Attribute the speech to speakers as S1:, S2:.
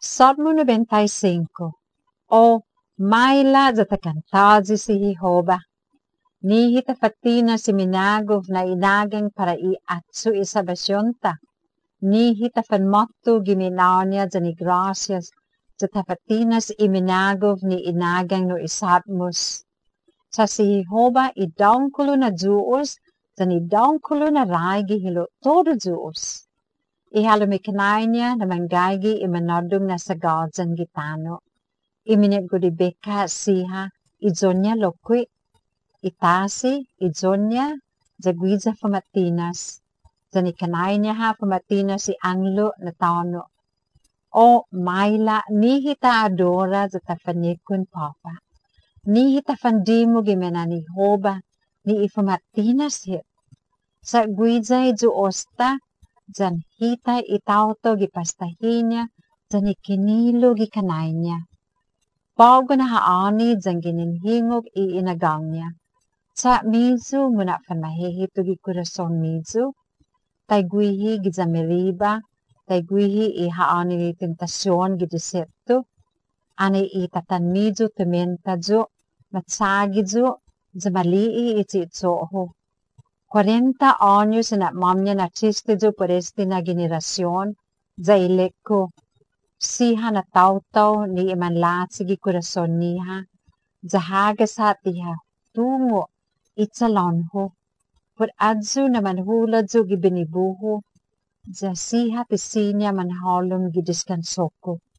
S1: Salmo 95. O maila za takantazi si Jehovah, ni hitafatina si minagov na inagang para iatsu isabasyonta, ni hitafanmotto giminaunya za ni gracias, za tafatinas iminagov ni inagang no isatmos. Sa si Jehovah idangkulo na Diyos, za ni dangkulo na ragi hilo todo Diyos. Ihalumiknay niya na manggagi imanadong na sagadsan gitano. Iminit ko di beka siha, idzonya lokwi, itasi, idzonya, zagwiza famatinas. Zanikanay niya ha famatinas si anglo na tano. O maila, nihita adora za tafanikun papa. Nihita fandimo gimena ni hoba, ni ifamatinas hit. Sa gwiza idzo osta, Jan hita itauto gipastahinya, jan ikinilo gikanay niya. Bago na haani jan gininhingog iinagang niya. Sa mizu muna fan mahihito gikurason mizu, tay guihi gizamiriba, tay guihi ihaani ni tentasyon gidisepto, ani itatan mizu tementa jo, matsagi jo, zamalii iti itsoho. 40 años na mamnya na chiste jo por este na generación, za ileko, siha na tautaw ni imanlat sige corazon niha, za hagas hatiha, tungo, itsalonho, por adzo na manhulad jo gibinibuho, za siha tisinya manhalom gidiscansoko.